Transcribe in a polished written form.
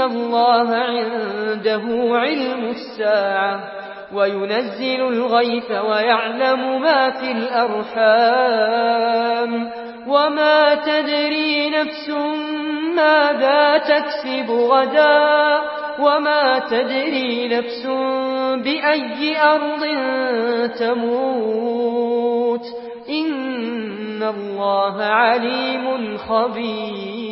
الله عنده علم الساعة وينزل الغيث ويعلم ما في الأرحام وما تدري نفس ماذا تكسب غدا وما تدري نفس بأي أرض تموت إن الله عليم خبير.